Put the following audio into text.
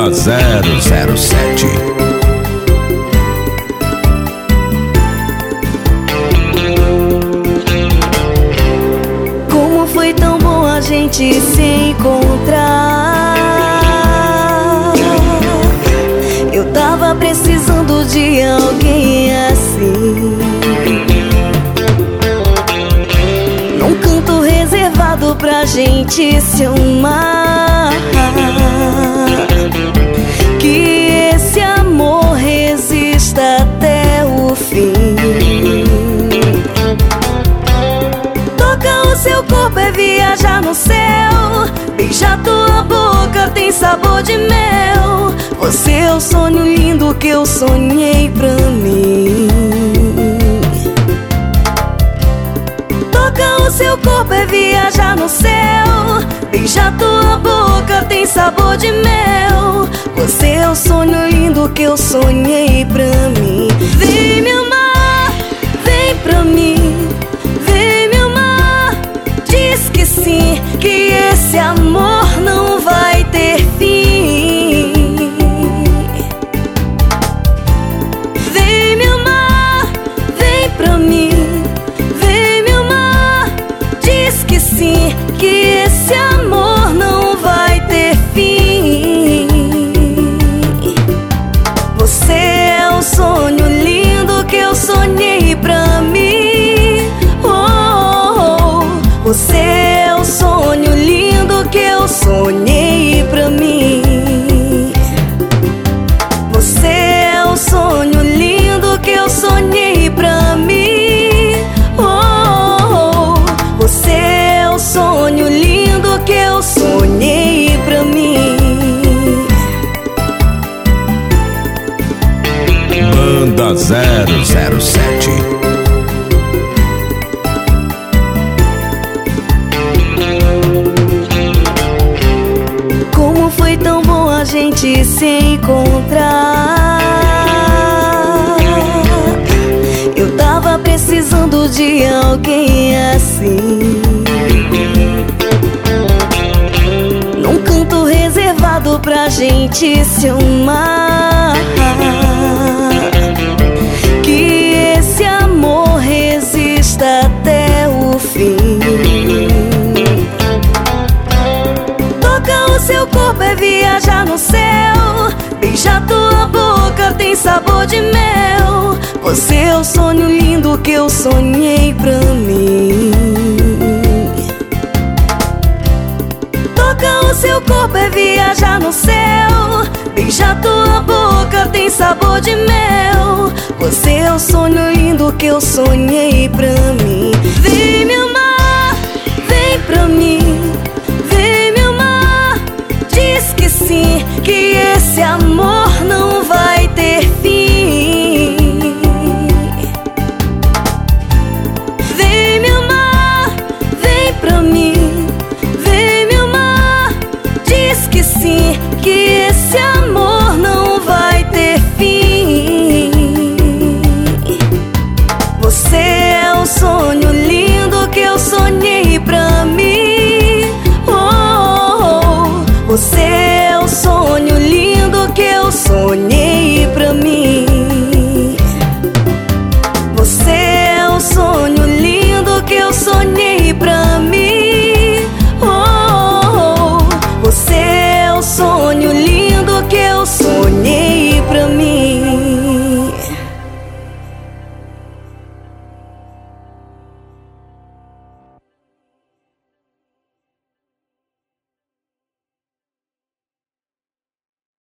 Banda 007. Como foi tão bom a gente se encontrar. Eu tava precisando de alguém assim, num canto reservado pra gente se amar. Que esse amor resista até o fim. Tocar o seu corpo é viajar no céu. Beijar tua boca tem sabor de mel. Você é o sonho lindo que eu sonhei pra mim. Tocar o seu corpo é viajar no céu. Beijar tua boca tem sabor de mel. Você é o sonho lindo que eu sonhei pra mim. Vem me amar, vem pra mim. Vem me amar, diz que sim, que esse amor não vai ter fim. Vem me amar, vem pra mim. Vem me amar, diz que sim, que esse amor não vai ter fim. Você é o sonho lindo que eu sonhei pra mim. Oh, você é o sonho lindo que eu sonhei pra mim. Você é o sonho lindo que eu sonhei pra mim. Oh, você é o sonho lindo que eu sonhei pra mim. Banda 007. Como foi tão bom a gente se encontrar. Eu tava precisando de alguém assim, num canto reservado pra gente se amar. Que esse amor resista até o fim. Tocar o seu corpo é viajar no céu. Beijar tua boca tem sabor de mel. Você é o sonho lindo que eu sonhei pra mim. Tocar o seu corpo é viajar no céu. Beijar tua boca tem sabor de mel. Você é o sonho lindo que eu sonhei pra